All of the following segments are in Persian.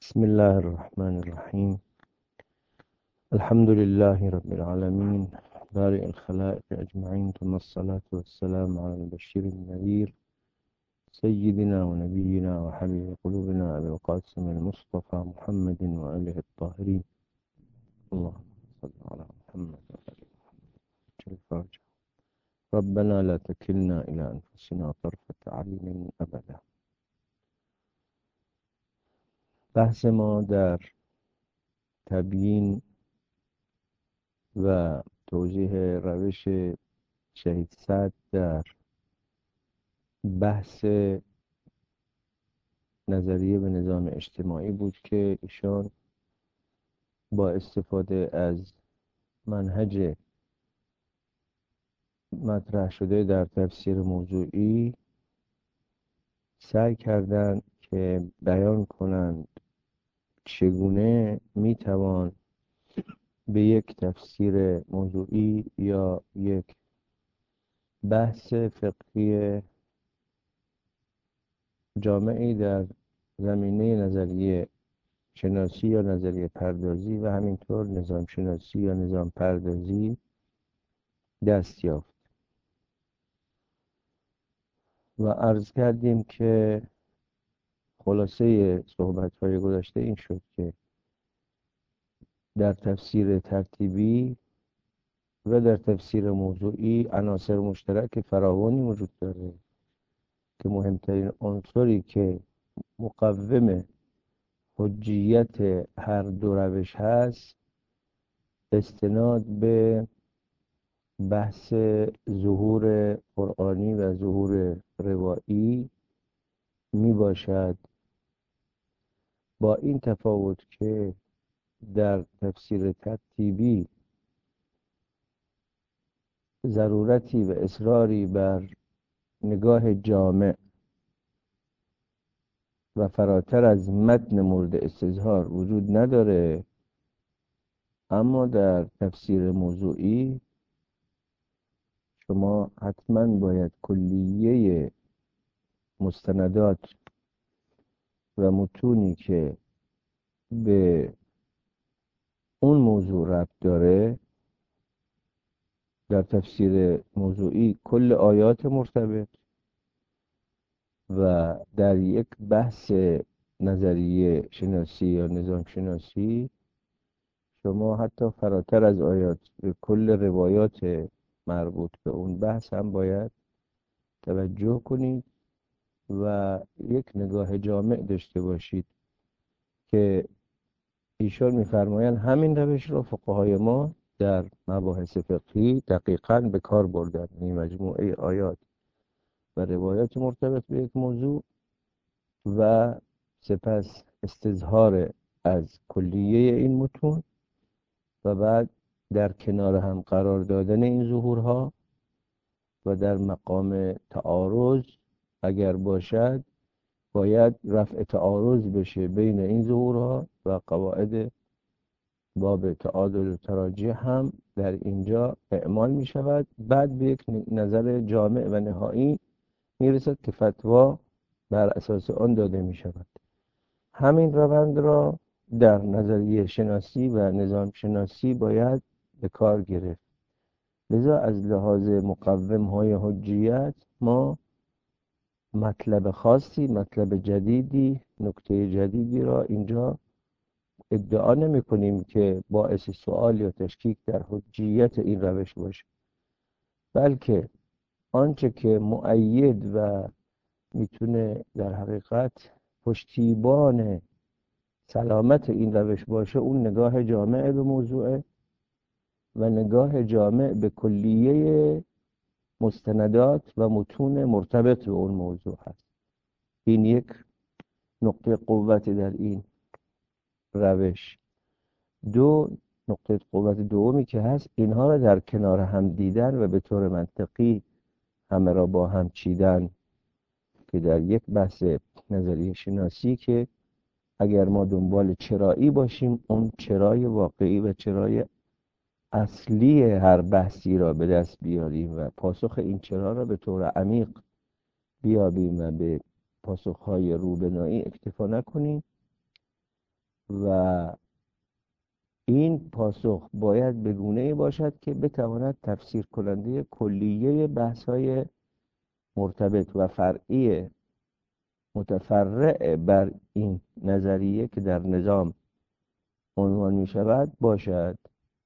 بسم الله الرحمن الرحيم. الحمد لله رب العالمين بارئ الخلائق أجمعين، ثم الصلاة والسلام على البشير النذير سيدنا ونبينا وحبيب قلوبنا أبي القاسم المصطفى محمد وآله الطاهرين. اللهم صل على محمد وآله الفرج. ربنا لا تكلنا إلى أنفسنا طرفة عين أبدا. بحث ما در تبیین و توضیح روش شهید سعد در بحث نظریه به نظام اجتماعی بود که ایشان با استفاده از منهج مطرح شده در تفسیر موضوعی سعی کردند که بیان کنند چگونه میتوان به یک تفسیر موضوعی یا یک بحث فقهی جامعی در زمینه نظریه شناسی یا نظریه پردازی و همینطور نظام شناسی یا نظام پردازی دست یافت. و عرض کردیم که خلاصه صحبت‌های گذشته این شد که در تفسیر ترتیبی و در تفسیر موضوعی عناصر مشترک فراوانی وجود داره که مهمترین عنصری که مقوم حجیت هر دو روش هست استناد به بحث ظهور قرآنی و ظهور روایی می باشد، با این تفاوت که در تفسیر ترتیبی ضرورتی و اصراری بر نگاه جامع و فراتر از متن مورد استظهار وجود نداره، اما در تفسیر موضوعی شما حتما باید کلیه مستندات و متونی که به اون موضوع ربط داره در تفسیر موضوعی کل آیات مرتبط و در یک بحث نظریه شناسی یا نظام شناسی شما حتی فراتر از آیات به کل روایات مربوط به اون بحث هم باید توجه کنید و یک نگاه جامع داشته باشید که ایشان می‌فرمایند همین روش را فقهای ما در مباحث فقهی دقیقاً به کار بردن، یعنی مجموعه آیات و روایات مرتبط به یک موضوع و سپس استظهار از کلیه این متون و بعد در کنار هم قرار دادن این ظهورها و در مقام تعارض اگر باشد باید رفع تعارض بشه بین این ظهورها و قواعد باب تعادل و تراجیح هم در اینجا اعمال می شود. بعد به یک نظر جامع و نهایی می رسد که فتوا بر اساس آن داده می شود. همین روند را در نظریه شناسی و نظام شناسی باید به کار گرفت. لذا از لحاظ مقوم های حجیت ما مطلب خاصی، مطلب جدیدی، نکته جدیدی را اینجا ادعا نمی کنیم که باعث سوال یا تشکیک در حجیت این روش باشه، بلکه آنچه که مؤید و میتونه در حقیقت پشتیبان سلامت این روش باشه اون نگاه جامع به موضوع و نگاه جامع به کلیه مستندات و متون مرتبط به اون موضوع هست. این یک نقطه قوت در این روش. دو نقطه قوت دومی که هست اینها را در کنار هم دیدن و به طور منطقی همه را با هم چیدن که در یک بحث نظریه شناسی که اگر ما دنبال چرایی باشیم اون چرای واقعی و چرای اصلی هر بحثی را به دست بیاریم و پاسخ این چرا را به طور عمیق بیابیم و به پاسخهای روبنایی اکتفا نکنیم، و این پاسخ باید به گونه‌ای باشد که بتواند تفسیر کننده کلیه بحث‌های مرتبط و فرعی متفرع بر این نظریه که در نظام عنوان می شود باشد.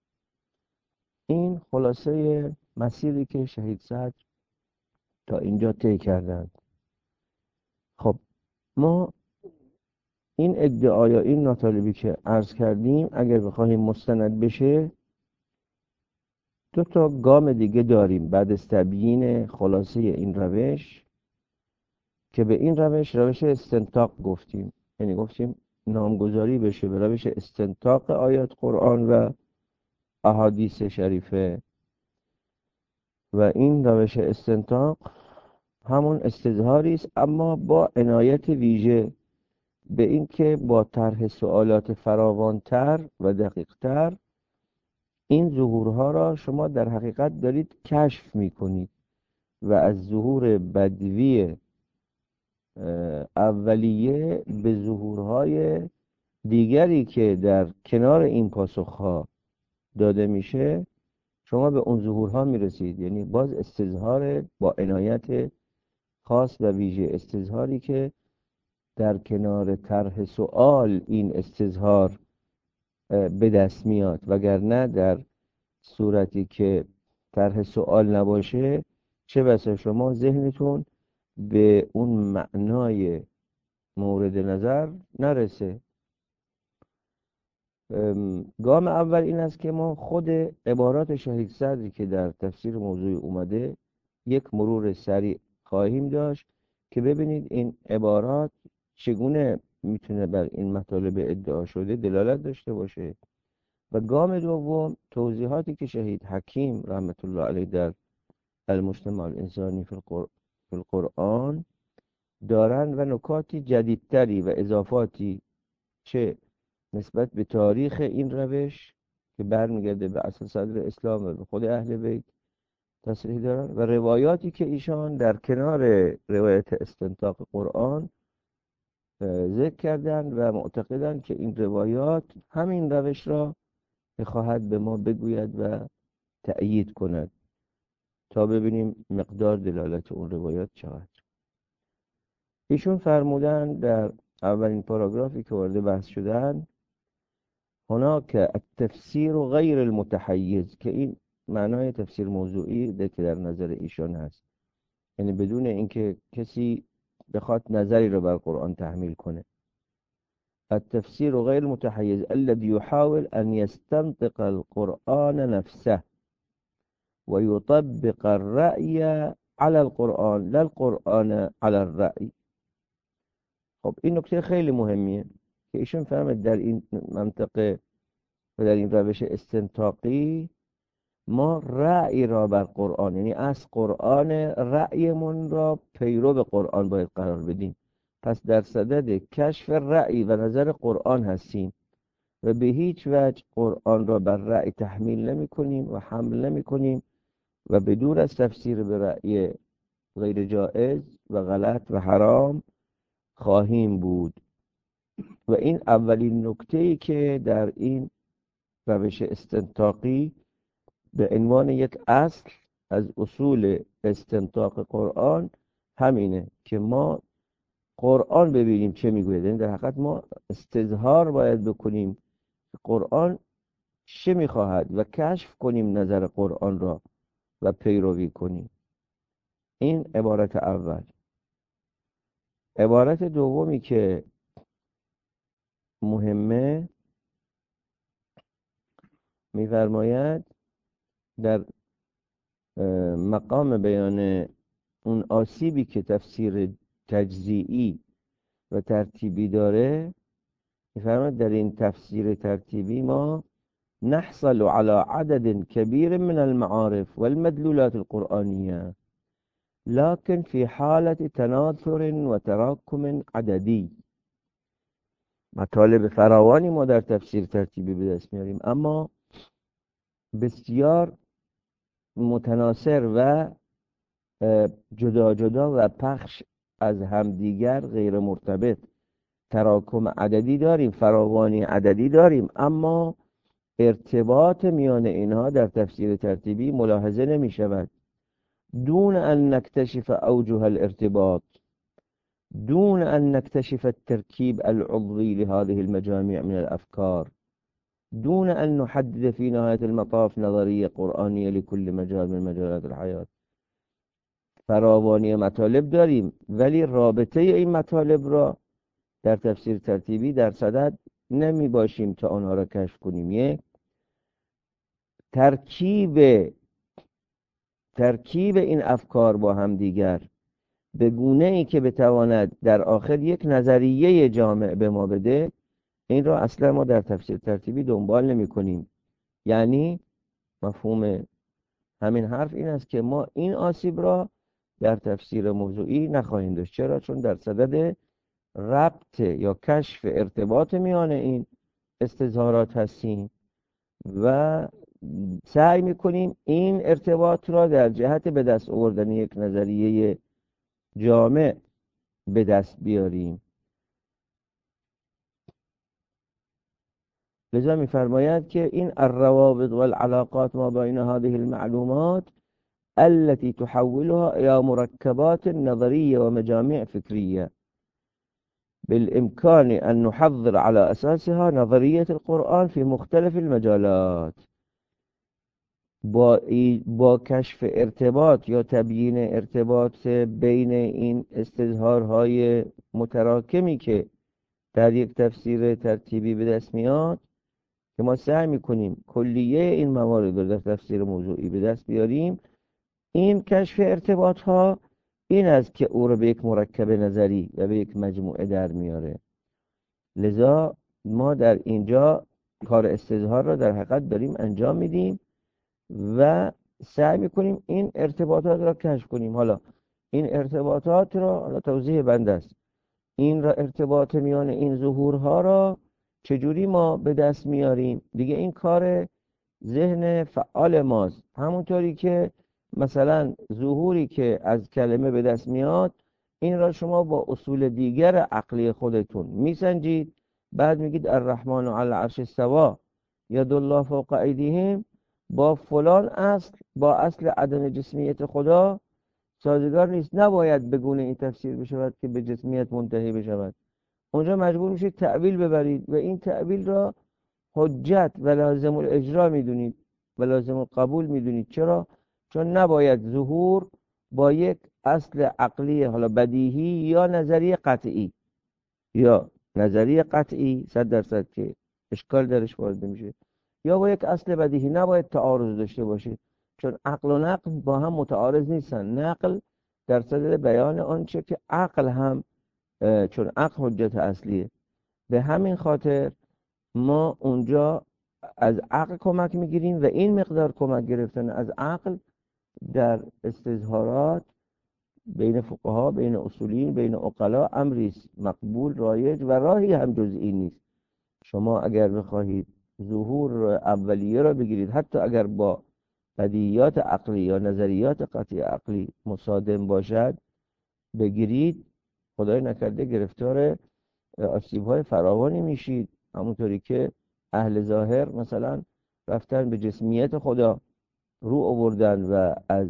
این خلاصه مسیری که شهید صدر تا اینجا طی کردند. خب ما این ادعا یا این مطالبی که عرض کردیم اگر بخوایم مستند بشه دو تا گام دیگه داریم بعد از تبیین خلاصه این روش، که به این روش استنطاق گفتیم. یعنی گفتیم نامگذاری بشه به روش استنطاق آیات قرآن و احادیث شریفه، و این روش استنطاق همون استظهاری است اما با عنایت ویژه به اینکه با طرح سوالات فراوانتر و دقیقتر این ظهورها را شما در حقیقت دارید کشف میکنید و از ظهور بدوی اولیه به ظهورهای دیگری که در کنار این پاسخها داده میشه شما به اون ظهورها میرسید. یعنی باز استظهار با عنایت خاص و ویژه، استظهاری که در کنار طرح سوال این استظهار به دست میاد، وگرنه در صورتی که طرح سوال نباشه چه بسا شما ذهنتون به اون معنای مورد نظر نرسه. گام اول این است که ما خود عبارات شهید صدری که در تفسیر موضوع اومده یک مرور سریع خواهیم داشت که ببینید این عبارات چگونه میتونه بر این مطالب ادعا شده دلالت داشته باشه. و گام دوم توضیحاتی که شهید حکیم رحمت الله علیه در المجتمع الانسانی فی القرآن دارن و نکاتی جدیدتری و اضافاتی چه نسبت به تاریخ این روش که برمیگرده به اصل صدر اسلام و به خود اهل بیت تصریح دارن، و روایاتی که ایشان در کنار روایت استنطاق قرآن ذکر کردن و معتقدن که این روایات همین روش را خواهد به ما بگوید و تأیید کند تا ببینیم مقدار دلالت اون روایات چقدر. ایشون فرمودن در اولین پاراگرافی که وارد بحث شدن هناك التفسیر غیر المتحیز، که این معنای تفسیر موضوعی ده که در نظر ایشان هست، یعنی بدون اینکه کسی بخواد نظری رو بر قرآن تحمیل کنه. التفسیر غیر المتحیز الذي يحاول ان يستنطق القرآن نفسه ويطبق الرأي على القرآن لا القرآن على الرأي. خب این نکته خیلی مهمیه که ایشون فهمد در این منطقه و در این روش استنطاقی ما رأی را بر قرآن، یعنی از قرآن رأیمون را پیرو به قرآن باید قرار بدیم. پس در صدد کشف رأی و نظر قرآن هستیم و به هیچ وجه قرآن را بر رأی تحمیل نمی کنیم و حمل نمی کنیم و بدون از تفسیر به رأی غیر جائز و غلط و حرام خواهیم بود. و این اولین نکته‌ای که در این روش استنطاقی به عنوان یک اصل از اصول استنطاق قرآن همینه که ما قرآن ببینیم چه میگوید. یعنی در حقیقت ما استظهار باید بکنیم قرآن چه میخواهد و کشف کنیم نظر قرآن را و پیروی کنیم. این عبارت اول. عبارت دومی که مهمه میفرماید در مقام بیان اون آسیبی که تفسیر تجزیئی و ترتیبی داره، میفرماید در این تفسیر ترتیبی ما نحصل على عدد كبير من المعارف والمدلولات القرآنية لكن في حالة تناثر وتراكم عددي. مطالب فراوانی ما در تفسیر ترتیبی به دست میاریم اما بسیار متناثر و جدا جدا و پخش از همدیگر غیر مرتبط تراکم عددی داریم، فراوانی عددی داریم، اما ارتباط میان اینها در تفسیر ترتیبی ملاحظه نمی شود. دون ان نکتشف اوجه الارتباط، دون ان نكتشف التركيب العضوي لهذه المجاميع من الافكار، دون ان نحدد في نهاية المطاف نظرية قرآنية لكل مجال من مجالات الحياة. فراوانی مطالب داریم ولی رابطه این مطالب را در تفسیر ترتیبی در صدد نمی باشیم تا آنها را کشف کنیم. یک، ترکیب این افکار با هم دیگر به گونه ای که بتواند در آخر یک نظریه جامع به ما بده، این را اصلا ما در تفسیر ترتیبی دنبال نمی کنیم. یعنی مفهوم همین حرف این است که ما این آسیب را در تفسیر موضوعی نخواهیم داشت. چرا؟ چون در صدد ربط یا کشف ارتباط میان این استظهارات هستیم و سعی میکنیم این ارتباط را در جهت به دست آوردن یک نظریه جامع به دست بیاریم. لذا می‌فرماید که این الروابط والعلاقات ما بین هذه المعلومات التي تحولها الى مركبات نظرية ومجامع فكرية بالامكان ان نحضر على اساسها نظرية القرآن في مختلف المجالات. با کشف ارتباط یا تبیین ارتباط بین این استظهارهای متراکمی که در یک تفسیر ترتیبی به دست میاد، که ما سعی میکنیم کلیه این موارد رو در تفسیر موضوعی به دست بیاریم، این کشف ارتباط ها این است که او رو به یک مرکب نظری و به یک مجموعه در میاره. لذا ما در اینجا کار استظهار را در حقیقت داریم انجام میدیم و سعی میکنیم این ارتباطات را کشف کنیم. حالا این ارتباطات را، حالا توضیح بند است، این را ارتباط میان این ظهورها را چجوری ما به دست میاریم؟ دیگه این کار ذهن فعال ماست. همونطوری که مثلا ظهوری که از کلمه به دست میاد، این را شما با اصول دیگر عقلی خودتون میسنجید، بعد میگید الرحمن علی العرش استوی ید الله فوق ایدیهم، با فلان اصل، با اصل عدم جسمیت خدا سازگار نیست، نباید بگونه این تفسیر بشود که به جسمیت منتهی بشود. اونجا مجبور میشید تأویل ببرید و این تأویل را حجت و لازم الاجرا میدونید و لازم القبول میدونید. چرا؟ چون نباید ظهور با یک اصل عقلی، حالا بدیهی یا نظریه قطعی، یا نظریه قطعی 100% که اشکال درش وارد میشه، یا با یک اصل بدیهی نباید تعارض داشته باشه، چون عقل و نقل با هم متعارض نیستن. نقل در صدد بیان آنچه که عقل هم، چون عقل حجت اصلیه، به همین خاطر ما اونجا از عقل کمک میگیریم و این مقدار کمک گرفتن از عقل در استظهارات بین فقها، بین اصولین، بین عقلا امری است مقبول، رایج و راهی هم جز این نیست. شما اگر بخواهید ظهور اولیه را بگیرید، حتی اگر با بدیهیات عقلی یا نظریات قطعی عقلی مصادم باشد بگیرید، خدای نکرده گرفتار آسیب‌های فراوانی میشید. همونطوری که اهل ظاهر مثلا رفتن به جسمیت خدا رو آوردن و از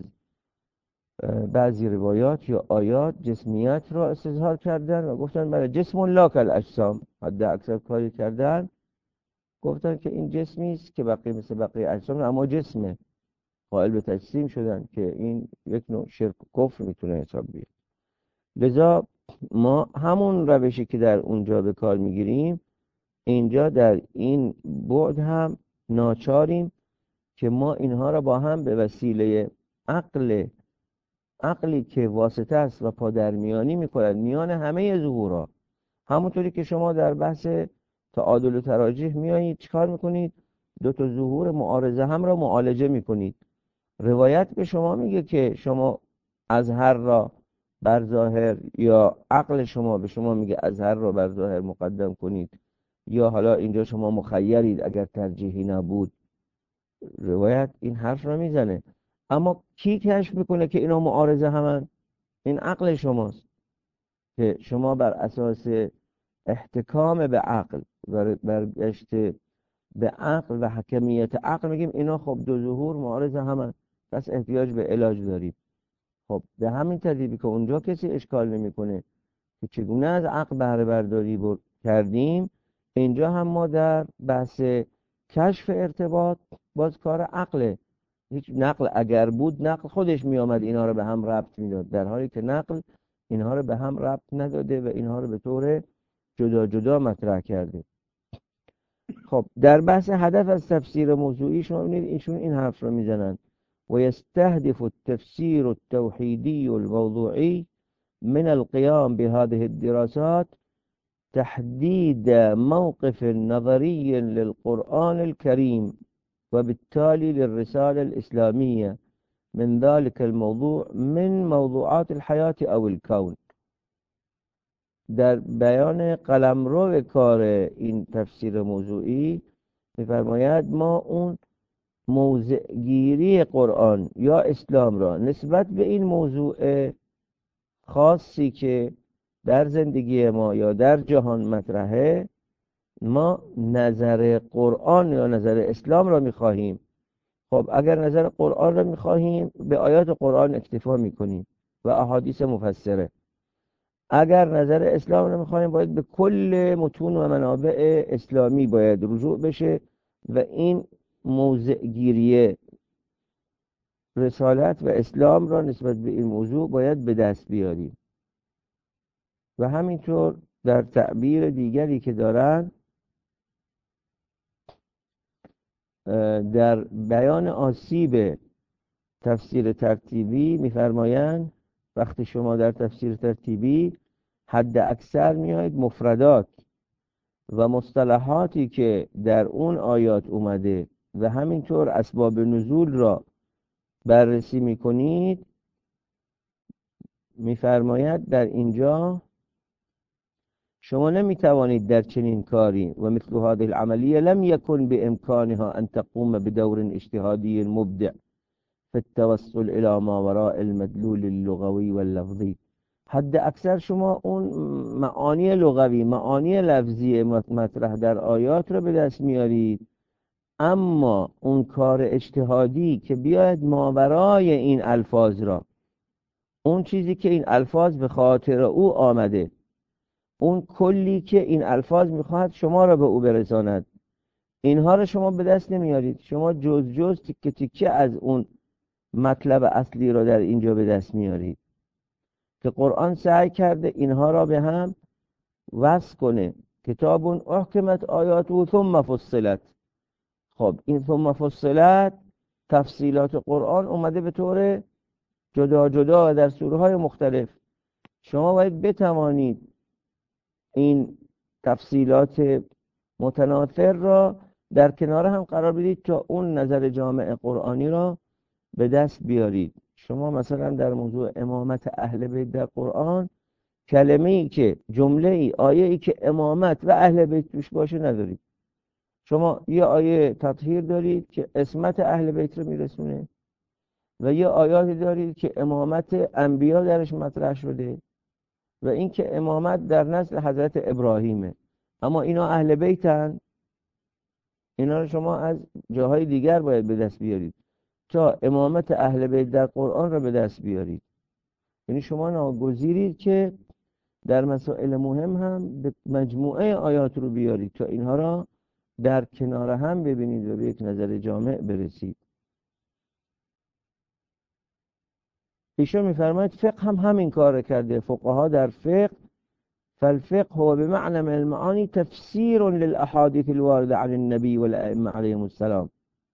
بعضی روایات یا آیات جسمیت را استظهار کردن و گفتن برای جسم لا کالاجسام، حد اکثر کاری کردن، گفتن که این جسمی است که بقیه مثل بقیه اجسام، اما جسمه، قائل به تجسیم شدن که این یک نوع شرک و کفر میتونه حساب بیاد. لذا ما همون روشی که در اونجا به کار میگیریم اینجا در این بعد هم ناچاریم که ما اینها را با هم به وسیله عقلی که واسطه است و پادرمیانی میکند میان همه ظهورها، همونطوری که شما در بحث تعادل و تراجیح میایید چیکار میکنید؟ دو تا ظهور معارضه هم را معالجه میکنید. روایت به شما میگه که شما ازهر را بر ظاهر، یا عقل شما به شما میگه ازهر را بر ظاهر مقدم کنید، یا حالا اینجا شما مخیرید اگر ترجیحی نبود. روایت این حرف را میزنه، اما کی کشف میکنه که اینا معارضه همن؟ این عقل شماست که شما بر اساس احتکام به عقل و برگشت به عقل و حکمیت عقل، میگیم اینا خب دو ظهور معارض هم، پس احتیاج به علاج داریم. خب به همین ترتیبی که اونجا کسی اشکال نمیکنه که چگونه از عقل بهره برداری کردیم، اینجا هم ما در بحث کشف ارتباط باز کار عقله. هیچ نقل اگر بود، نقل خودش می آمد اینها رو به هم ربط میداد، در حالی که نقل اینها رو به هم ربط نداده و اینها رو به طور جدا جدا مطرح کرده. خب در بحث هدف از تفسیر موضوعی شما ببینید ایشون این حرف رو میزنن: و یستهدف التفسیر التوحیدی الموضوعی من القيام بهذه الدراسات تحديد موقف نظري للقرآن الكريم وبالتالي للرسالة الإسلامية من ذلك الموضوع من موضوعات الحياة أو الكون. در بیان قلمرو کار این تفسیر موضوعی می‌فرماید ما اون موضع گیری قرآن یا اسلام را نسبت به این موضوع خاصی که در زندگی ما یا در جهان مطرحه، ما نظر قرآن یا نظر اسلام را می‌خواهیم. خب اگر نظر قرآن را می‌خواهیم به آیات قرآن اکتفا می‌کنیم و احادیث مفسره. اگر نظر اسلام را می‌خواهیم باید به کل متون و منابع اسلامی باید رجوع بشه و این موضع گیری رسالت و اسلام را نسبت به این موضوع باید به دست بیاریم. و همینطور در تعبیر دیگری که دارن در بیان آسیب تفسیر ترتیبی می‌فرمایند وقتی شما در تفسیر ترتیبی حد اکثر میایید مفردات و مصطلحاتی که در اون آیات اومده و همینطور اسباب نزول را بررسی میکنید، می‌فرماید در اینجا شما نمیتوانید در چنین کاری و مثل هذه العملیه لم يكن بامکانها ان تقوم بدور اجتهادی مبدع في التوصل الى ما وراء المدلول اللغوي واللفظي. حد اکثر شما اون معانی لغوی، معانی لفظی مطرح در آیات رو به دست میارید، اما اون کار اجتهادی که بیاید ماورای این الفاظ را، اون چیزی که این الفاظ به خاطر او آمده، اون کلی که این الفاظ میخواهد شما را به او برساند، اینها را شما به دست نمیارید. شما جز تیکه تیکه از اون مطلب اصلی را در اینجا به دست میارید که قرآن سعی کرده اینها را به هم وصل کنه. کتاب احکمت آیاته ثم فصلت. خب این ثم فصلت تفصیلات قرآن اومده به طور جدا جدا در سوره های مختلف. شما باید بتوانید این تفصیلات متناثر را در کنار هم قرار بدید تا اون نظر جامع قرآنی را به دست بیارید. شما مثلا در موضوع امامت اهل بیت در قرآن کلمه‌ای که جمله‌ای آیه‌ای که امامت و اهل بیت توش باشه ندارید. شما یه آیه تطهیر دارید که اسمت اهل بیت رو میرسونه و یه آیاتی دارید که امامت انبیا درش مطرح شده و این که امامت در نسل حضرت ابراهیمه، اما اینا اهل بیتن. اینا رو شما از جاهای دیگر باید به دست بیارید تا امامت اهل بیت در قرآن رو به دست بیارید. یعنی شما ناگزیرید که در مسائل مهم هم به مجموعه آیات رو بیارید تا اینها را در کنار هم ببینید و به یک نظر جامع برسید. ایشون میفرماید فقه هم همین کار کرده. فقها در فقه فالفقه هو بمعنى من المعاني تفسير للأحاديث الواردة عن النبي والأئمة عليهم السلام.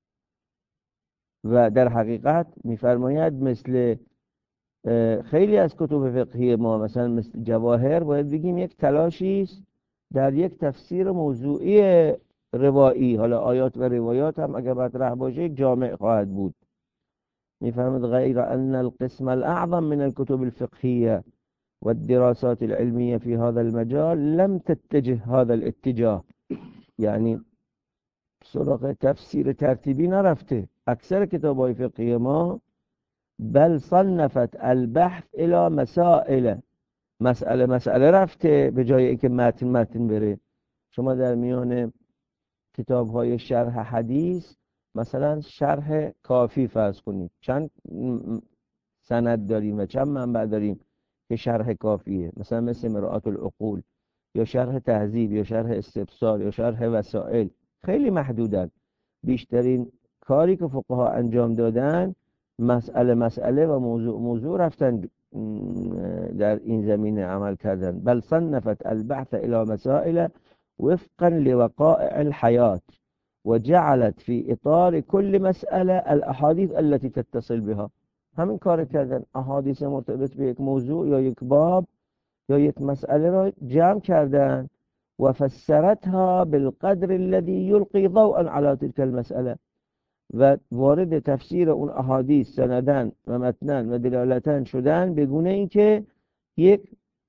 و در حقیقت میفرماید مثل خیلی از کتب فقهی ما، مثلا مثل جواهر، باید بگیم یک تلاشی است در یک تفسیر موضوعی روایی، حالا آیات و روایات هم اگر مطرح باشه یک جامع خواهد بود. میفرماید غیر ان القسم الاعظم من الكتب الفقهية والدراسات العلمية في هذا المجال لم تتجه هذا الاتجاه. یعنی سراغ تفسیر ترتیبی نرفته اکثر کتاب‌های فقهی ما، بل صنفت البحث الى مسائل مسئله رفته به جای اینکه متن بره. شما در میان کتاب های شرح حدیث مثلا شرح کافی فرض کنید، چند سند داریم و چند منبع داریم که شرح کافیه، مثلا مثل مرآت العقول یا شرح تهذیب یا شرح استبصار یا شرح وسائل، خیلی محدودن. بیشترین کاری که فقها انجام دادن مسئله و موضوع رفتن در این زمینه عمل کردن. بل صنفت البحث الى مسائل وفقا لوقائع الحياة وجعلت في اطار كل مسألة الاحاديث التي تتصل بها. همین کار کردن، احادیث مرتبط به یک موضوع یا یک باب یا یک مسئله را جمع کردن و فسرتها بالقدر الذي يلقي ضوءا على تلك المسألة، و وارد تفسیر اون احادیث سندن و متنن و دلالتن شدن به گونه این که یک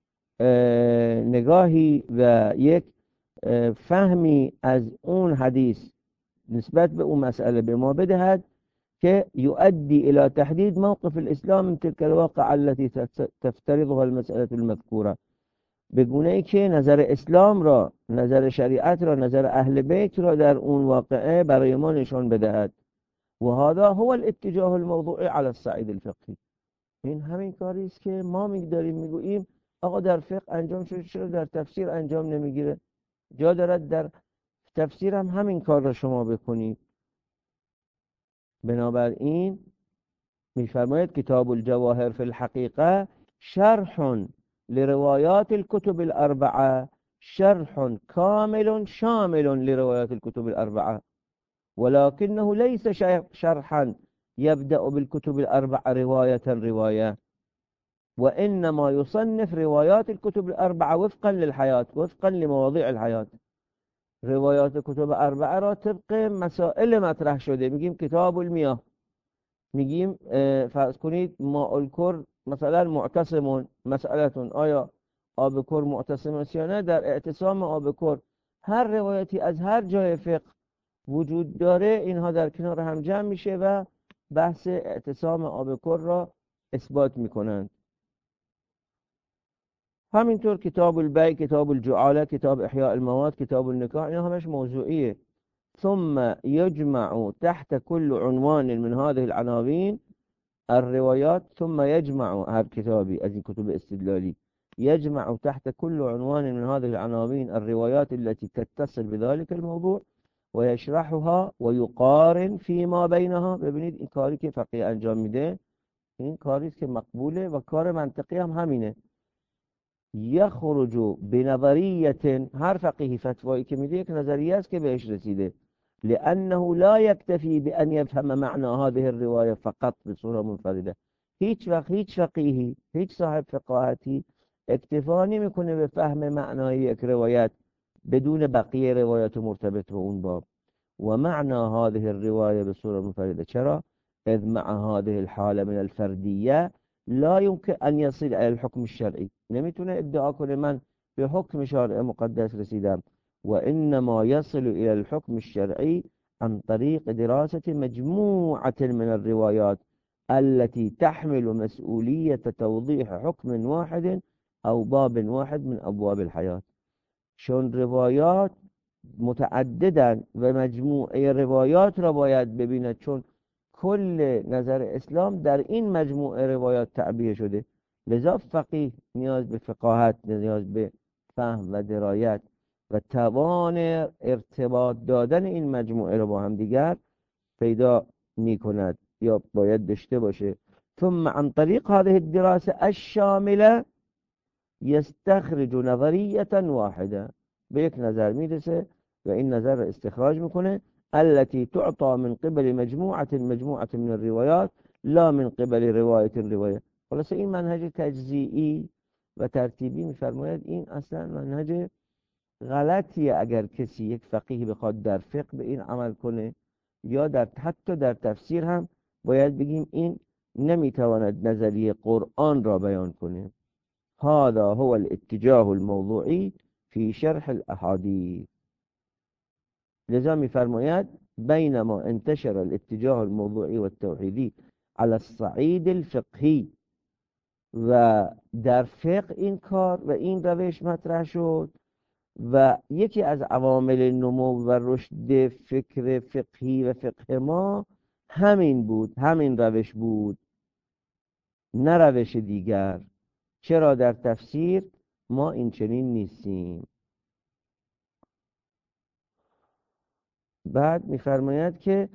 نگاهی و یک فهمی از اون حدیث نسبت به اون مسئله به ما بدهد که يؤدي الى تحديد موقف الاسلام من تلك الواقع التي تفترضها المسألة المذكورة، به گونه ای که نظر اسلام را، نظر شریعت را، نظر اهل بیت را در اون واقعه برای ما نشان بدهد. و هذا هو الاتجاه الموضوعي على الصعيد الفقهي. این همین کاری است که ما داریم میگوییم آقا در فقه انجام شده، چرا در تفسیر انجام نمیگیره؟ جا دارد در تفسیر هم همین کار را شما بکنید. بنابراین میفرماید کتاب الجواهر فی الحقیقه شرح لروايات الكتب الأربعة، شرح كامل شامل لروايات الكتب الأربعة، ولكنه ليس شرحا يبدأ بالكتب الأربعة رواية، وإنما يصنف روايات الكتب الأربعة وفقا للحياة، وفقا لمواضيع الحياة. روایات کتب اربعه را طبق مسائل مطرح شده. میگیم کتاب المياه، میگیم فرض کنید ماء الکر مثلا معتصمون مسئلتون، آیا آب کر معتصم است یا نه؟ در اعتصام آب کر هر روایتی از هر جای فقه وجود داره، اینها در کنار هم جمع میشه و بحث اعتصام آب کر را اثبات میکنند. همینطور کتاب البیع، کتاب الجعاله، کتاب احیاء المواد، کتاب النکاح، اینا همش موضوعیه. ثم يجمع تحت كل عنوان من هذه العناوين الروايات، ثم يجمع هذا كتابي از این کتب استدلالي يجمع تحت كل عنوان من هذه العناوين الروايات التي تتصل بذلك الموضوع ويشرحها ويقارن فيما بينها. ببینید این کاری که فقیه انجام میده این کاری است که مقبوله و کار منطقی هم همینه. یخرج بنظریه، هر فقیه فتوایی که میده یک نظریه است که بهش رسیده. لأنه لا يكتفي بأن يفهم معنى هذه الرواية فقط بصورة منفردة. هیچ وقت هیچ فقیهی، هیچ صاحب فقاهتی اکتفا نمیکنه به فهم معنای یک روایت بدون بقیه روایات مرتبط به اون باب. و معنى هذه الرواية بصورة منفردة، چرا؟ اذ مع هذه الحالة من الفردية لا يمكن أن يصل إلى الحكم الشرعي. نمیتونه ادعا کنه من به حکم شرع مقدس رسیدم. وإنما يصل إلى الحكم الشرعي عن طريق دراسة مجموعة من الروايات التي تحمل مسؤولية توضيح حكم واحد أو باب واحد من أبواب الحياة. چون روایات متعددن و مجموعه روایات را باید ببیند، چون کل نظر اسلام در این مجموعه روایات تعبیه شده. لذا فقیه نیاز به فقاهت، نیاز به فهم و درایت و توان ارتباط دادن این مجموعه رو با هم دیگر پیدا می کند یا باید داشته باشه. ثم عن طریق هذه الدراسه الشامله يستخرج نظریه واحده، به یک نظر میرسه و این نظر را استخراج میکنه. التي تعطى من قبل مجموعه من الروايات لا من قبل روايه. خلاصه این منهج تجزیئی و ترتیبی میفرماید این اصلا منهج غلطیه. اگر کسی یک فقیه بخواد در فقه به این عمل کنه یا حتی در تفسیر هم باید بگیم این نمیتواند نظریه قرآن را بیان کنه. هذا هو الاتجاه الموضوعي في شرح الاحاديث. لذا میفرماید بينما انتشر الاتجاه الموضوعي والتوحيدي على الصعيد الفقهي و در فقه این کار و این روش مطرح شد و یکی از عوامل نمو و رشد فکر فقهی و فقه ما همین بود، همین روش بود، نه روش دیگر. چرا در تفسیر ما این چنین نیستیم؟ بعد می‌فرماید که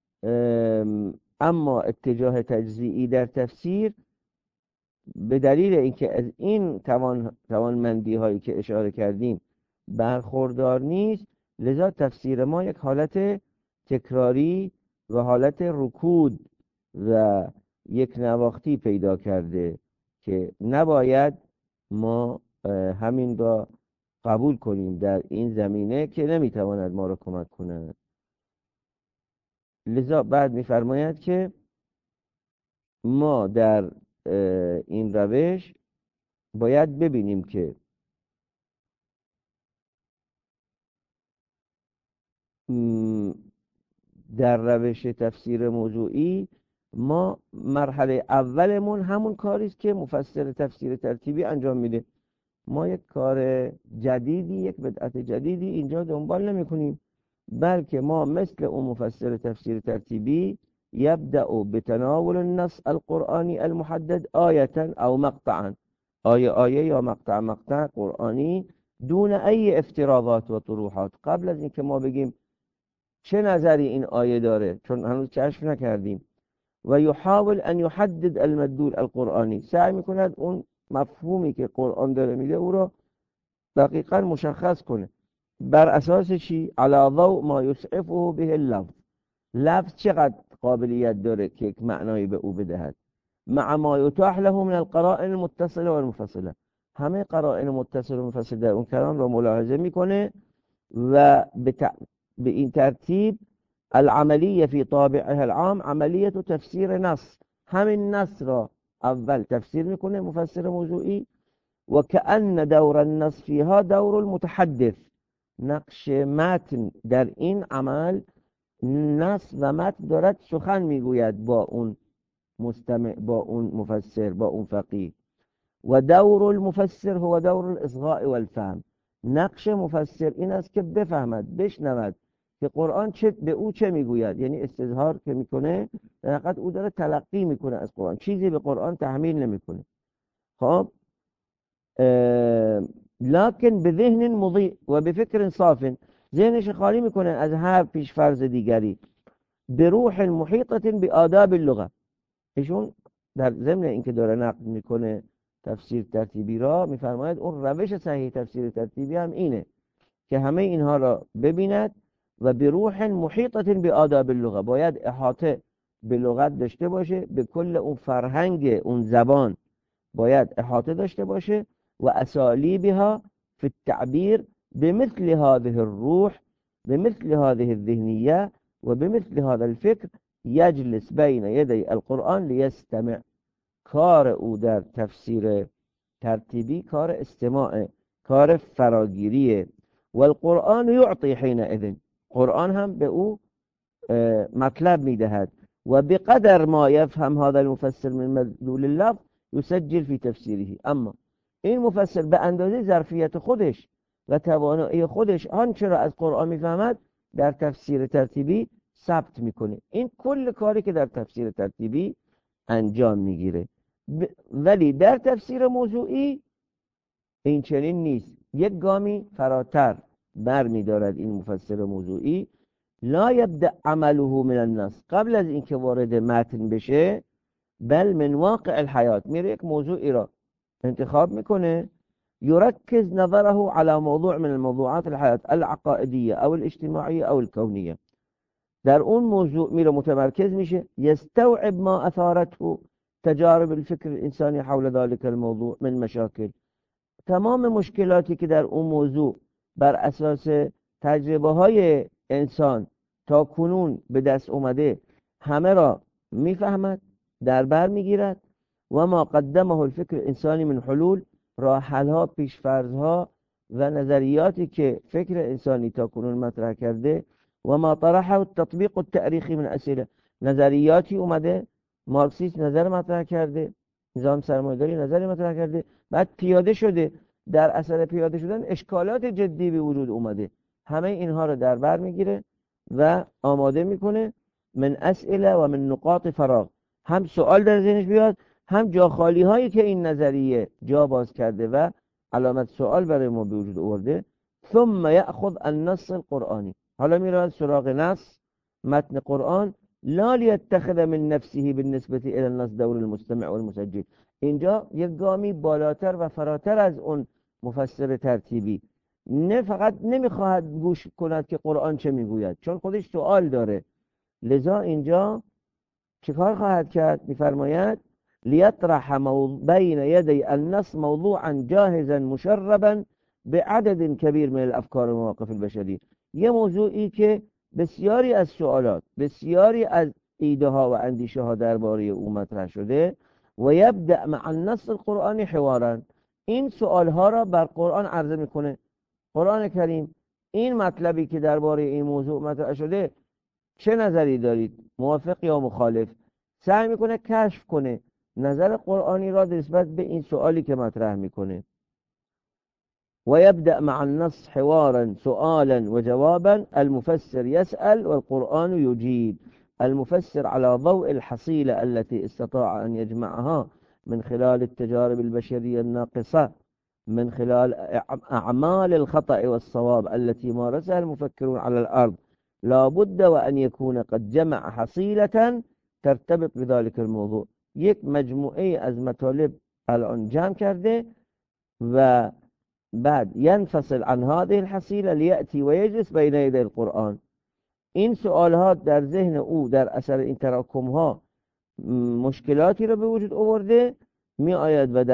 اما اتجاه تجزیعی در تفسیر به دلیل اینکه از این توانمندی هایی که اشاره کردیم برخوردار نیست، لذا تفسیر ما یک حالت تکراری و حالت رکود و یک نواختی پیدا کرده که نباید ما همین را قبول کنیم در این زمینه که نمیتواند ما را کمک کند. لذا بعد میفرماید که ما در این روش باید ببینیم که در روش تفسیر موضوعی ما مرحله اولمون همون کاری است که مفسر تفسیر ترتیبی انجام میده. ما یک کار جدیدی، یک بدعت جدیدی اینجا دنبال نمی کنیم، بلکه ما مثل اون مفسر تفسیر ترتیبی یبدأ بتناول النص القرآنی المحدد آیتا او مقطعا، آیه یا مقطع قرآنی، دون ای افتراضات و طروحات. قبل از اینکه ما بگیم چه نظری این آیه داره، چون هنوز کشف نکردیم، و یحاول ان یحدد المدلول القرآنی، سعی میکند اون مفهومی که قرآن داره میده او رو دقیقا مشخص کنه. بر اساس چی؟ علی ضوء ما یسعفه به اللفظ، لفظ چقدر قابلیت داره که یک معنایی به او بدهد، مع ما یتاح له من القرائن المتصله والمنفصله، همه قرائن متصل و منفصل در اون کلام رو ملاحظه میکنه و به این ترتیب العملیه فی طابعها العام عملیه تفسیر نص، همین نص را اول تفسیر میکنه مفسر موضوعی، و کأن دور النص فیها دور المتحدث، نقش متن در این عمل، نص و متن دارد سخن میگوید با اون مستمع، با اون مفسر، با اون فقیه. و دور المفسر هو دور الاصغاء والفهم، نقش مفسر این است که بفهمد، بشنود که قرآن به او چه میگوید، یعنی استظهار که میکنه در حقیقت او داره تلقی میکنه از قرآن، چیزی به قرآن تحمیل نمیکنه. خب لكن به ذهن مضیء و به فکر صاف، ذهنش خالی میکنه از هر پیش فرض دیگری، به روح محیطه به آداب اللغه. ایشون در ضمن اینکه داره نقد میکنه تفسیر ترتیبی را، میفرماید اون روش صحیح تفسیر ترتیبی هم اینه که همه اینها را ببیند و به روح محیطه به آداب اللغه، باید احاطه به لغت داشته باشه، به کل اون فرهنگ اون زبان باید احاطه داشته باشه، و اسالیبها فی التعبیر بمثل هذه الروح، بمثل هذه الذهنیه و بمثل هذا الفکر یجلس بین یدی القرآن لیستمع. کار او در تفسیر ترتیبی کار استماع، کار فراگیریه. و القرآن یعطی حینئذ، قرآن هم به او مطلب میدهد، و بقدر ما یفهم هذا المفسر من مدلول اللفظ یسجل فی تفسیره. اما این مفسر به اندازه ظرفیت خودش و توانایی خودش آنچه را از قرآن میفهمد در تفسیر ترتیبی ثبت میکنه. این کل کاری که در تفسیر ترتیبی انجام میگیره. ولی در تفسیر موضوعی این چنین نیست، یک گامی فراتر بر میدارد این مفسر موضوعی. لا یبدأ عمله من النص، قبل از اینکه وارد متن بشه، بل من واقع الحیات، میره یک موضوعی را انتخاب میکنه، یرکز نظره على موضوع من الموضوعات الحیات العقائدیه او الاجتماعیه او الكونیه، در اون موضوع میره متمرکز میشه، یستوعب ما اثارته تجارب الفکر الانسانی حول ذلك الموضوع من مشاکل، تمام مشکلاتی که در اون موضوع بر اساس تجربه های انسان تا کنون به دست اومده همه را میفهمد، در بر میگیرد، و ما قدمه الفکر الانسانی من حلول، راه حل ها، پیش فرض ها و نظریاتی که فکر انسانی تا کنون مطرح کرده، و ما طرحه التطبیق التاریخی من اسئله، نظریاتی اومده، مارکسیسم نظر مطرح کرده، نظام سرمایه‌داری نظری مطرح کرده، بعد پیاده شده. در اثر پیاده شدن اشکالات جدی به وجود اومده. همه اینها رو در بر میگیره و آماده میکنه من اسئله و من نقاط فراغ، هم سوال در ذهنش بیاد، هم جا خالی هایی که این نظریه جا باز کرده و علامت سوال برای ما به وجود آورده. ثم یأخذ النص القرآنی، حالا میرود سراغ نص متن قرآن. لا لیتخذ من نفسه بالنسبة الى النص دور المستمع والمسجل. اینجا یک گامی بالاتر و فراتر از اون مفسر ترتیبی، نه فقط نمیخواهد گوش کند که قرآن چه میگوید، چون خودش سوال داره، لذا اینجا چیکار خواهد کرد؟ میفرماید لیطرح بین یدی النص موضوعا جاهزا مشربا بعدد کبیر من الافکار و مواقف البشری. یه موضوعی که بسیاری از سوالات، بسیاری از ایده ها و اندیشه ها درباره او مطرح شده. و یبدأ مع النص القرآنی حوارا، این سوال ها را بر قرآن عرضه میکنه. قرآن کریم این مطلبی که درباره این موضوع مطرح شده چه نظری دارید؟ موافق یا مخالف؟ سعی میکنه کشف کنه نظر قرآنی را نسبت به این سوالی که مطرح میکنه. و یبدأ مع النص حوارا سؤالا و جوابا، المفسر يسأل والقرآن يجيب. المفسر على ضوء الحصيلة التي استطاع أن يجمعها من خلال التجارب البشرية الناقصة، من خلال أعمال الخطأ والصواب التي مارسها المفكرون على الأرض، لا بد وأن يكون قد جمع حصيلة ترتبط بذلك الموضوع. یک مجموعه از مطالب الان جمع کرده و بعد ينفصل عن هذه الحصيلة ليأتي ويجلس بين يدي القرآن. این سوالها در ذهن او در اثر این تراکم ها مشکلاتی را به وجود آورده، می آید و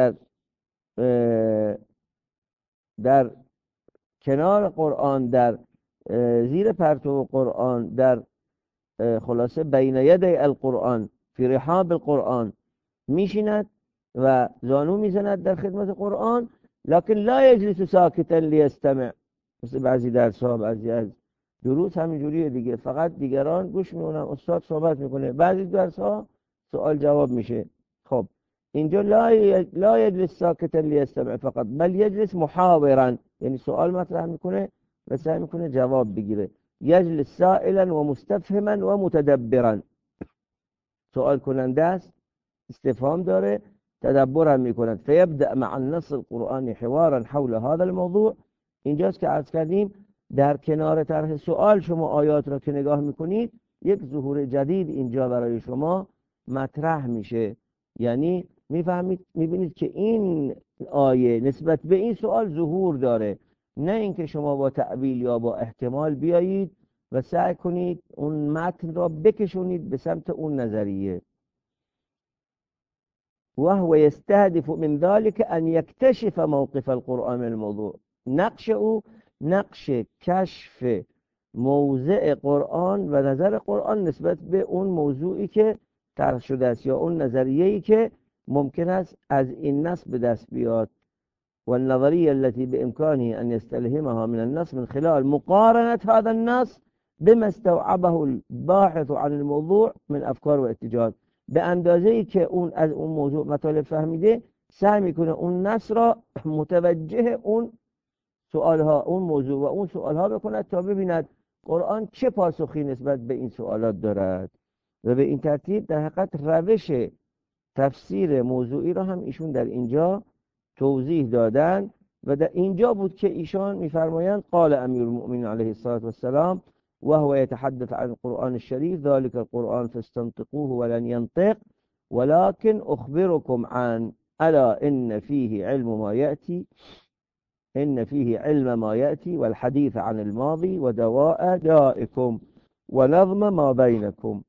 در کنار قرآن، در زیر پرتو قرآن، در خلاصه بین یدی القرآن فی رحاب القرآن میشیند و زانو میزند در خدمت قرآن، لكن لا یجلس ساکتا لیستمع. مثل بعضی درس ها، بعضی از دروس همینجوریه دیگه، فقط دیگران گوش میکنن، استاد صحبت میکنه، بعضی درس ها سوال جواب میشه. خب اینجا لا یجلس ساکتا لیستمع فقط، بل یجلس محاورا، یعنی سوال مطرح میکنه و سعی میکنه جواب بگیره. یجلس سائلا و مستفهما و متدبرا، سوال کننده است، استفهام داره، تدبر هم میکند. فیبدأ مع النص القرآنی حوارا حول هذا الموضوع. اینجاست که عرض کردیم در کنار طرح سوال شما آیات را که نگاه میکنید، یک ظهور جدید اینجا برای شما مطرح میشه. یعنی میفهمید، میبینید که این آیه نسبت به این سوال ظهور داره، نه اینکه شما با تعبیل یا با احتمال بیایید و سعی کنید اون متن را بکشونید به سمت اون نظریه. وهو يستهدف من ذلك أن يكتشف موقف القرآن من الموضوع. نقش او نقش کشف موضع قرآن و نظر قرآن نسبت به اون موضوعی که طرح شده است یا اون نظریه‌ای که ممکن است از این نص به دست بیاد. والنظرية التي بإمكانه أن يستلهمها من النص من خلال مقارنة هذا النص بما استوعبه الباحث عن الموضوع من أفكار واتجاهات. به اندازه‌ای که اون از اون موضوع مطالب فهمیده، سعی میکنه اون نص را متوجه اون سوالها، اون موضوع و اون سوالها بکند تا ببیند قرآن چه پاسخی نسبت به این سوالات دارد. و به این ترتیب در حقیقت روش تفسیر موضوعی را هم ایشون در اینجا توضیح دادن و در اینجا بود که ایشان میفرمایند قال امیر المؤمنین علیه الصلاة والسلام وهو يتحدث عن القرآن الشريف ذلك القرآن فاستنطقوه ولن ينطق ولكن أخبركم عن ألا إن فيه علم ما يأتي والحديث عن الماضي ودواء دائكم ونظم ما بينكم.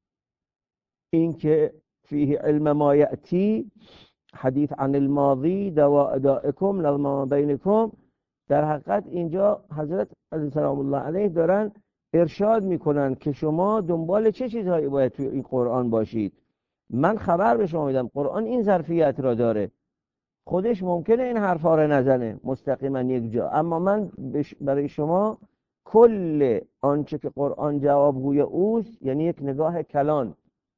إنك فيه علم ما يأتي، حدیث عن الماضی، دواء دائکم، نظم ما بینکم. در حقیقت اینجا حضرت علیه سلام الله علیه دارن ارشاد میکنن که شما دنبال چه چیزهایی باید توی این قرآن باشید. من خبر به شما میدم قرآن این ظرفیت را داره، خودش ممکنه این حرفا را نزنه مستقیما یک جا، اما من برای شما کل آنچه که قرآن جوابگوی اوست، یعنی یک نگاه کلان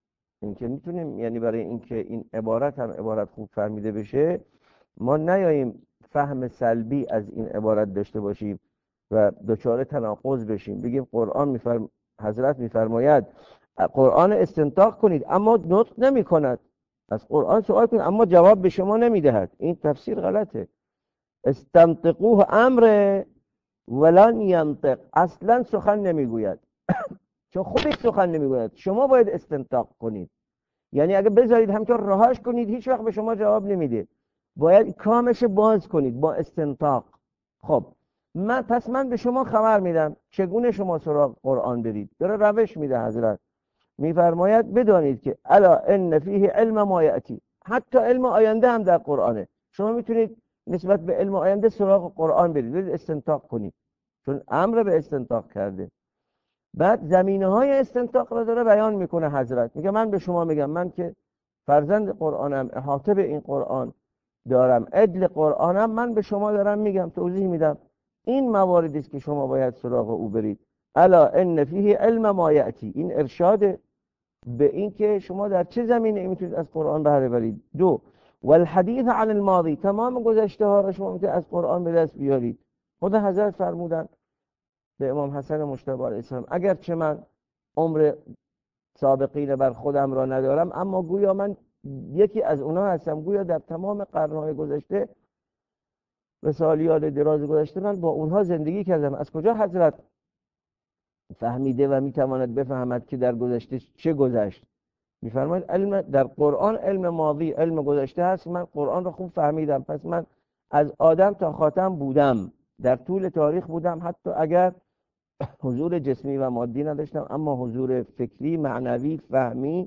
اینکه میتونیم، یعنی برای اینکه این عبارت هم عبارت خوب فهمیده بشه، ما نیاییم فهم سلبی از این عبارت داشته باشیم و دچار تناقض بشیم، بگیم حضرت میفرماید قرآن استنطاق کنید اما نطق نمی کند، از قرآن سوال کنید اما جواب به شما نمیدهد. این تفسیر غلطه. استنطقوه امر ولن ینطق، اصلا سخن نمیگوید چون خودش سخن نمیگوید، شما باید استنطاق کنید. یعنی اگه بذارید همینطور رهاش کنید هیچ وقت به شما جواب نمیده، باید کامش باز کنید با استنطاق. خب پس من به شما خبر میدم چگونه شما سراغ قرآن برید. داره روش میده حضرت، میفرماید بدانید که الا ان فیه علم ما یاتی، حتی علم آینده هم در قرآنه. شما میتونید نسبت به علم آینده سراغ قرآن برید استنطاق کنید، چون امر به استنطاق کرده. بعد زمینه های استنطاق را داره بیان میکنه حضرت، میگه من به شما میگم، من که فرزند قرآنم، احاطه به این قرآن دارم، عدل قرآنم، من به شما دارم میگم، توضیح میدم این مواردی است که شما باید سراغ او برید. الا ان فیه علم ما یاتی، این ارشاد به این که شما در چه زمینه میتونید از قرآن بهره برید. دو، والحدیث عن الماضی، تمام گذشته ها را شما میتونید از قرآن به دست بیارید. خود حضرت فرمودن به امام حسن مجتبی علیه السلام اگرچه من عمر سابقین بر خودم را ندارم اما گویا من یکی از اونها هستم، گویا در تمام قرنهای گذشته و سالیان دراز گذشته من با اونها زندگی کردم. از کجا حضرت فهمیده و میتواند بفهمد که در گذشته چه گذشت؟ میفرماید علم در قرآن علم ماضی، علم گذشته هست. من قرآن را خوب فهمیدم، پس من از آدم تا خاتم بودم، در طول تاریخ بودم، حتی اگر حضور جسمی و مادی نداشتم اما حضور فکری، معنوی، فهمی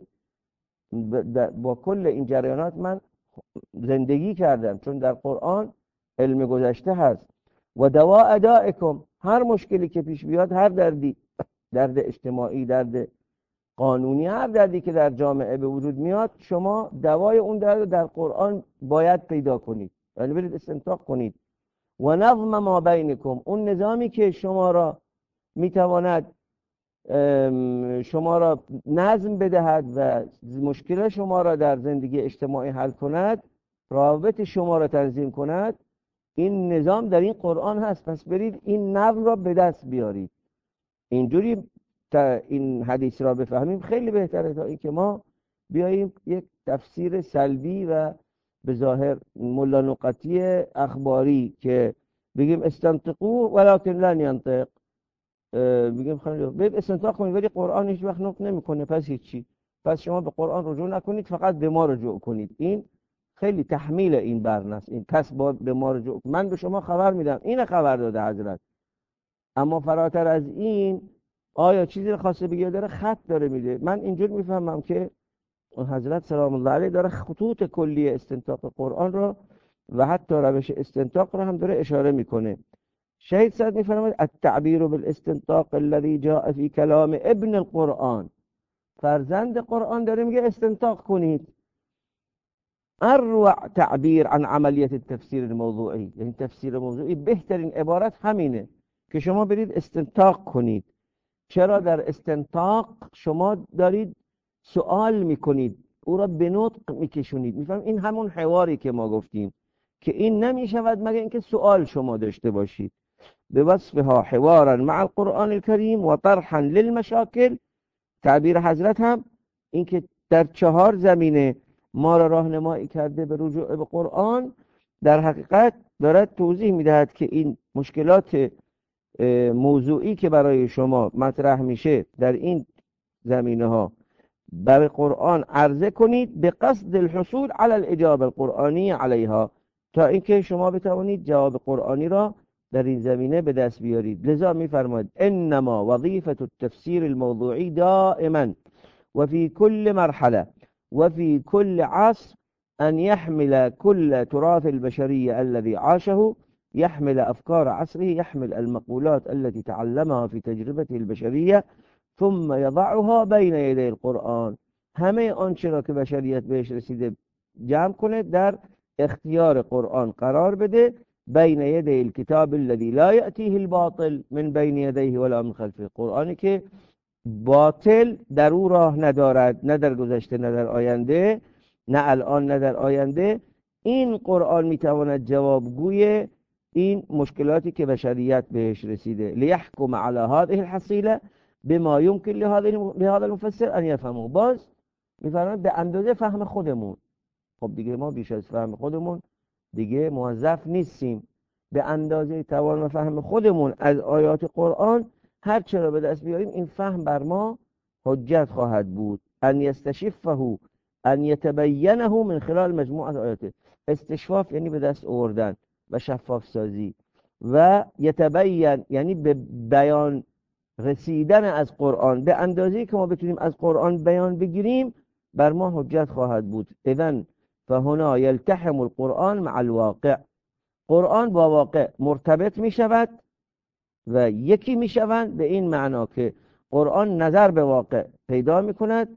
با کل این جریانات من زندگی کردم، چون در قرآن علم گذشته هست. و دواء دائکم، هر مشکلی که پیش بیاد، هر دردی، درد اجتماعی، درد قانونی، هر دردی که در جامعه به وجود میاد، شما دوای اون درد در قرآن باید پیدا کنید، یعنی برید استنطاق کنید. و نظم ما بینکم، اون نظامی که شما را میتواند شما را نظم بدهد و مشکل شما را در زندگی اجتماعی حل کند، روابط شما را تنظیم کند، این نظام در این قرآن هست. پس برید این نظم را به دست بیارید. اینجوری این حدیث را بفهمیم خیلی بهتره تا اینکه ما بیاییم یک تفسیر سلبی و به ظاهر ملا نقطی اخباری که بگیم استنطقو ولکن لن ینطق، بگیم خیلی برید استنطاق کنید ولی قرآن هیچ وقت نطق نمیکنه، پس هیچی، پس شما به قرآن رجوع نکنید، فقط به ما رجوع کنید. این خیلی تحمیل این برنست، این پس به ما رجوع، من به شما خبر میدم، این خبر داده حضرت. اما فراتر از این آیا چیزی رو خواسته بگه؟ داره خط داره میده. من اینجور میفهمم که حضرت سلام الله علیه داره خطوط کلی استنطاق قرآن رو و حتی روش استنطاق رو هم داره اشاره میکنه. شهید سعد میفرماید التعبیر بالاستنطاق الذي جاء في کلام ابن القرآن، فرزند قرآن داره میگه استنطاق کنید. اروع تعبیر عن عملیت التفسیر الموضوعی، یعنی تفسیر موضوعی بهترین عبارت همینه که شما برید استنطاق کنید. چرا در استنطاق شما دارید سوال میکنید، او را به نطق میکشونید. میفهم این همون حواری که ما گفتیم که این نمیشود مگر اینکه سوال شما داشته باشید. به وصفها حوارا مع القرآن الكریم و طرحا للمشاکل، تعبیر حضرت هم این که در 4 زمینه ما را راهنمایی کرده به رجوع به قرآن، در حقیقت دارد توضیح میدهد که این مشکلات موضوعی که برای شما مطرح میشه در این زمینه ها برای قرآن عرضه کنید به قصد الحصول على الاجابه القرآنی علیها، تا اینکه شما بتوانید جواب قرآنی را در این زمینه به دست بیارید. لذا میفرماید انما وظیفه التفسیر الموضوعی دائما و فی کل مرحله و فی کل عصر ان يحمل كل تراث البشرية الذي عاشه، يحمل أفكار عصره، يحمل المقولات التي تعلمها في تجربته البشرية، ثم يضعها بين يدي القرآن. همه آنچه را که بشریت بهش رسیده جمع کنه، در اختیار قرآن قرار بده، بین یدی الكتاب الذي لا يأتيه الباطل من بين يديه ولا من خلفه، قرآنی که باطل در او راه ندارد، نه در گذشته نه در آینده، نه الان نه در آینده. این قرآن میتواند جوابگوی این مشکلاتی که بشریت بهش رسیده. لیحکم علی هذه الحصیله بما یمکن لهذا المفسر ان یفهمه. باز میفرماید به اندازه فهم خودمون. خب دیگه ما بیش از فهم خودمون دیگه موظف نیستیم. به اندازه توان و فهم خودمون از آیات قرآن هر چرا به دست بیاریم، این فهم بر ما حجت خواهد بود. ان یستشفه ان یتبینه من خلال مجموعه آیاته. استشفاف یعنی به دست آوردن و شفاف سازی، و یتبین یعنی به بیان رسیدن از قرآن. به اندازه‌ای که ما بتونیم از قرآن بیان بگیریم بر ما حجت خواهد بود. اذن فهنا یلتحم القرآن مع الواقع. قرآن با واقع مرتبط می شود و یکی می شوند، به این معنا که قرآن نظر به واقع پیدا می کند.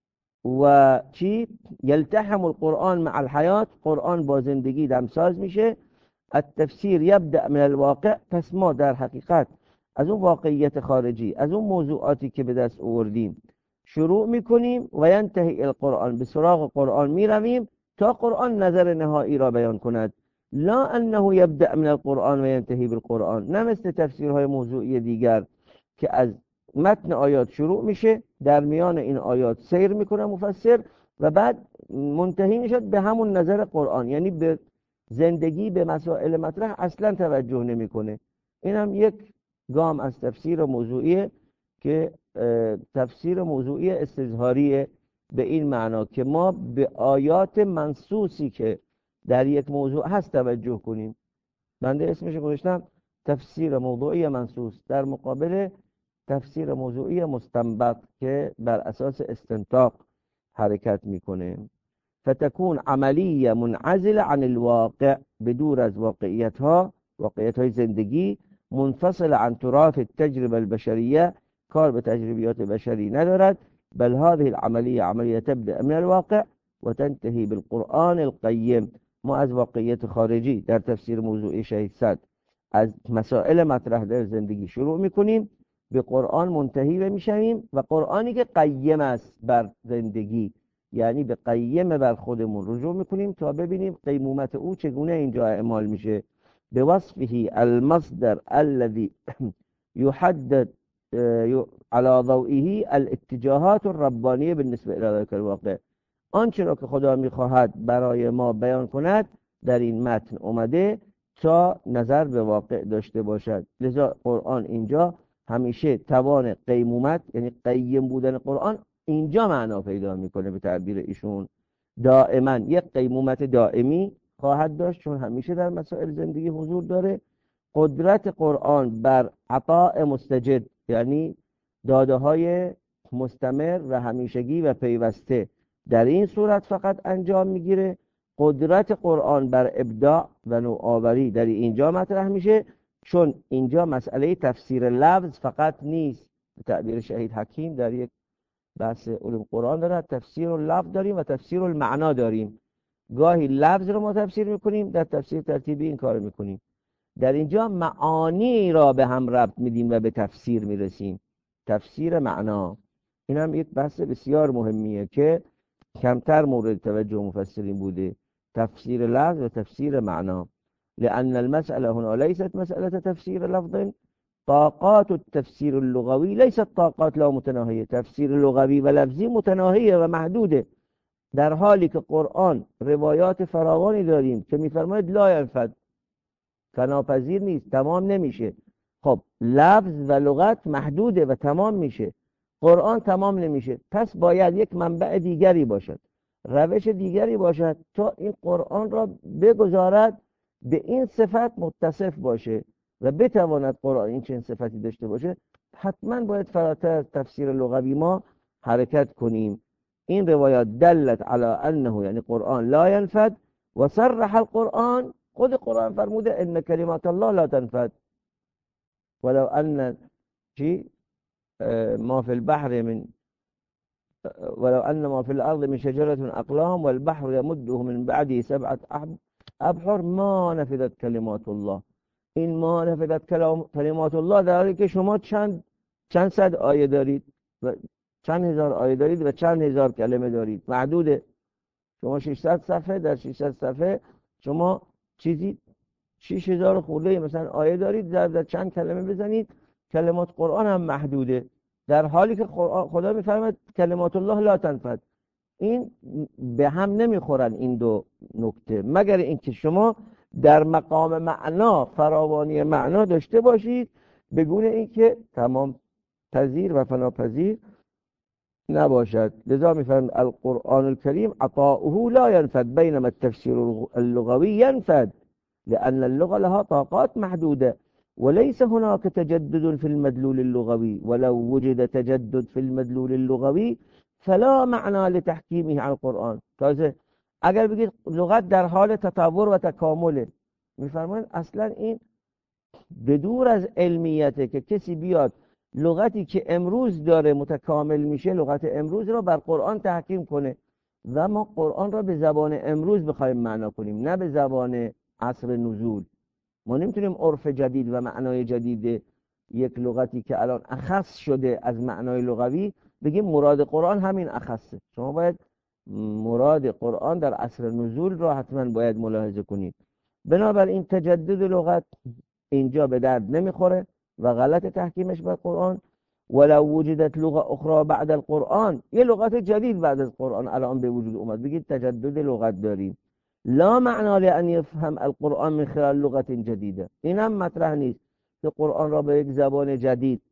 و چی؟ یلتحم القرآن مع الحیات. قرآن با زندگی دمساز میشه. التفسیر یبدأ من الواقع. پس ما در حقیقت از اون واقعیت خارجی، از اون موضوعاتی که به دست آوردیم شروع میکنیم و ینتهی القرآن، به سراغ قرآن میرویم تا قرآن نظر نهایی را بیان کند. لا انه یبدأ من القرآن و ینتهی بالقرآن. نه مثل تفسیرهای موضوعی دیگر که از متن آیات شروع میشه، در میان این آیات سیر میکنه مفسر و بعد منتهی میشد به همون نظر قرآن، یعنی به زندگی، به مسائل مطرح اصلا توجه نمیکنه. این هم یک گام از تفسیر موضوعی که تفسیر موضوعی استظهاریه، به این معنا که ما به آیات منصوصی که در یک موضوع هست توجه کنیم. بنده اسمش گذاشتم تفسیر موضوعی منصوص در مقابل تفسیر موضوعی مستنبط که بر اساس استنطاق حرکت میکنه. فتكون عملیه منعزله عن الواقع، بدور از واقعیت های زندگی، منفصل عن تراث التجربه البشریه، کار به تجربیات بشری ندارد. بل هذه العملیه عملیه تبدأ من الواقع و تنتهی بالقرآن القیم. ما از واقعیت خارجی در تفسیر موضوعی شهید صد از مسائل مطرح در زندگی شروع میکنیم، به قرآن منتهی میشویم و قرآنی که قیم است بر زندگی، یعنی به قیم بر خودمون رجوع میکنیم تا ببینیم قیمومت او چگونه اینجا اعمال میشه. به وصفه المصدر الذي يحدد على ضوئه الاتجاهات الربانیه بالنسبه الى ذلك الواقع. آنچه را که خدا میخواهد برای ما بیان کند در این متن اومده تا نظر به واقع داشته باشد. لذا قرآن اینجا همیشه توان قیمومت، یعنی قیم بودن قرآن اینجا معنا پیدا میکنه. به تعبیر ایشون دائما یک قیمومت دائمی خواهد داشت، چون همیشه در مسائل زندگی حضور داره. قدرت قرآن بر عطاء مستجد، یعنی داده های مستمر و همیشگی و پیوسته، در این صورت فقط انجام میگیره. قدرت قرآن بر ابداع و نوآوری در اینجا مطرح میشه، چون اینجا مسئله تفسیر لفظ فقط نیست. به تعبیر شهید حکیم در یک بحث علوم قرآن داره، تفسیر اللفظ داریم و تفسیر المعنا داریم. گاهی لفظ رو ما تفسیر میکنیم، در تفسیر ترتیبی این کار میکنیم. در اینجا معانی را به هم ربط میدیم و به تفسیر میرسیم. تفسیر معنا، این هم یک بحث بسیار مهمیه که کمتر مورد توجه مفسرین بوده. تفسیر لفظ و تفسیر معنا. لأن المسألة هنا ليست مسألة تفسير لفظ. طاقات التفسير اللغوي ليست طاقات لا متناهية. تفسیر لغوی و لفظی متناهیه و محدوده، در حالی که قرآن روایات فراوانی داریم که میفرماید لا ينفد، فناپذیر نیست، تمام نمیشه. خب لفظ و لغت محدوده و تمام میشه، قرآن تمام نمیشه. پس باید یک منبع دیگری باشد، روش دیگری باشد تا این قرآن را بگذارد به این صفت متصف باشه و بتواند قرآن این چنین صفتی داشته باشه. حتما باید فراتر از تفسیر لغوی ما حرکت کنیم. این روایات دلت علی انه، یعنی قرآن لا ينفد، و صرح القرآن، خود قرآن فرموده ان کلمات الله لا تنفد ولو ان ما في البحر من ولو ان ما في الارض من شجرة اقلام والبحر يمده من بعده 7 ابحر ما نفدت کلمات الله. این ما نفدت کلمات الله در حالی که شما چند صد آیه دارید. و چند هزار آیه دارید و چند هزار کلمه دارید، محدوده. شما 600 صفحه، در 600 صفحه شما چیزی 6000 خورده مثلا آیه دارید، در چند کلمه بزنید. کلمات قرآن هم محدوده، در حالی که خدا میفرماید کلمات الله لا تنفد. این به هم نمیخورن این دو نکته، مگر اینکه شما در مقام معنا فراوانی معنا داشته باشید، بگونه اینکه تمام پذیر و فناپذیر نباشد. لذا میفرماید القرآن الكريم عطاؤه لا ينفد، بينما التفسير اللغوي ينفد لأن اللغة لها طاقات محدودة وليس هناك تجدد في المدلول اللغوي، ولو وجد تجدد في المدلول اللغوي فلا معنى لتحكيمه على القرآن. تازه اگر بگید لغت در حال تطور و تکامله، میفرمایند اصلا این بدور از علمیته که کسی بیاد لغتی که امروز داره متکامل میشه، لغت امروز را بر قرآن تحکیم کنه و ما قرآن را به زبان امروز بخوایم معنا کنیم، نه به زبان عصر نزول. ما نمیتونیم عرف جدید و معنای جدید یک لغتی که الان اخص شده از معنای لغوی بگیم مراد قرآن همین اخصه. شما باید مراد قرآن در عصر نزول را حتما باید ملاحظه کنید. بنابراین تجدد لغت اینجا به درد نمیخوره و غلط تحکیمش بر قرآن. ولو وجدت لغه اخرى بعد القرآن، یه لغت جدید بعد از قرآن الان به وجود اومد، بگید تجدد لغت داریم، لا معنی لأن يفهم القرآن من خلال لغت جدیده. این هم مطرح نیست که قرآن را به یک زبان جدید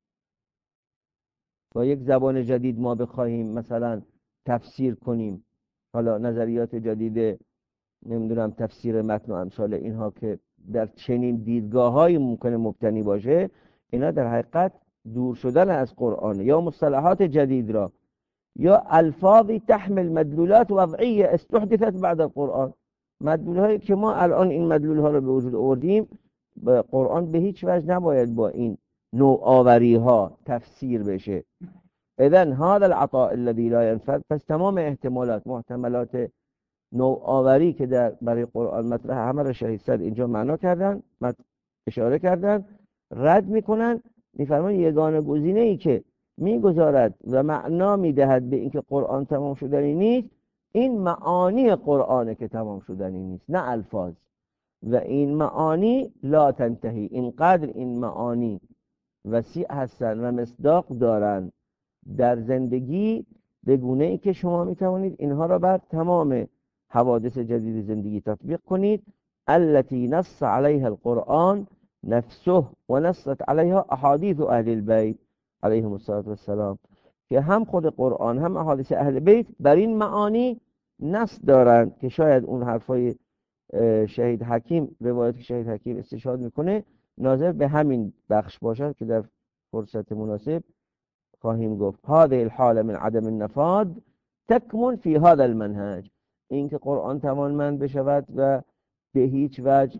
ما بخواهیم مثلا تفسیر کنیم. حالا نظریات جدید نمیدونم تفسیر متن و امثال اینها که در چنین دیدگاه‌های ممکنه مبتنی باشه، اینا در حقیقت دور شدن از قرآن، یا مصطلحات جدید را یا الفاظی تحمل مدلولات وضعیه استحدثت بعد القرآن. مدلول‌هایی که ما الان این مدلول‌ها رو به وجود آوردیم، به قرآن به هیچ وجه نباید با این نوآوری‌ها تفسیر بشه. اذن هذا العطاء الذي لا ينفد، پس تمام محتملات نوآوری که برای قرآن مطرح همه را شهید صد اینجا معنا کردن، اشاره کردن، رد میکنن. میفرمان یگانه گزینه‌ای که میگذارد و معنا میدهد به اینکه قرآن تمام شدنی نیست، این معانی قرآن که تمام شدنی نیست، نه الفاظ. و این معانی لا تنتهی، اینقدر این معانی وسیع هستن و مصداق دارن در زندگی، به گونه‌ای که شما میتوانید اینها را بر تمام حوادث جدید زندگی تطبیق کنید. التي نص عليها القرآن نفسه و نصت عليها احادیث اهل البیت علیهم الصلاة والسلام، که هم خود قرآن هم احادیث اهل بیت بر این معانی نص دارند که شاید اون حرفای شهید حکیم، روایت شهید حکیم استشهاد میکنه، ناظر به همین بخش باشد که در فرصت مناسب خواهیم گفت. هذه الحاله من عدم النفاذ تکمن فی هذا المنهج، این که قرآن توانمند بشود و به هیچ وجه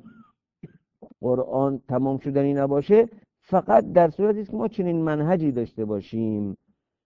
قرآن تمام شدنی نباشه، فقط در صورتی است که ما چنین منهجی داشته باشیم.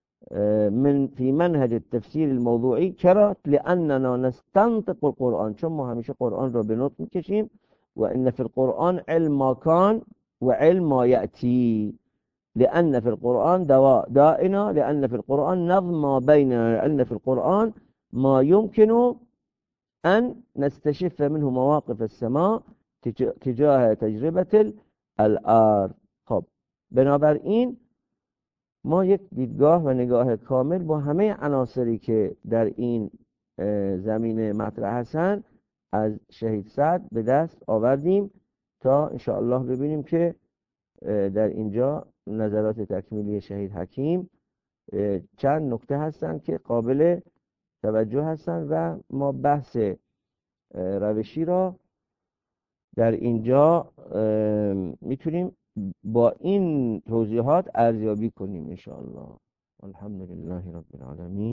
من فی منهج التفسیر الموضوعی. چرا؟ لاننا نستنطق القرآن، چون ما همیشه قرآن را به نطق میکشیم. و ان فی القرآن علم ما کان و علم ما یأتی، لأن في القرآن دائنا، لأن في القرآن نظم ما بيننا، لأن في القرآن ما يمكن أن نستشف منه مواقف السماء تجاه تجربة الأرض. خب بنابراین ما یک دیدگاه و نگاه کامل با همه عناصری که در این زمینه مطرح هستند از شهید سعد به دست آوردیم تا انشاءالله ببینیم که در اینجا نظرات تکمیلی شهید حکیم چند نکته هستند که قابل توجه هستند و ما بحث روشی را در اینجا میتونیم با این توضیحات ارزیابی کنیم ان شاء الله. الحمدلله رب العالمین.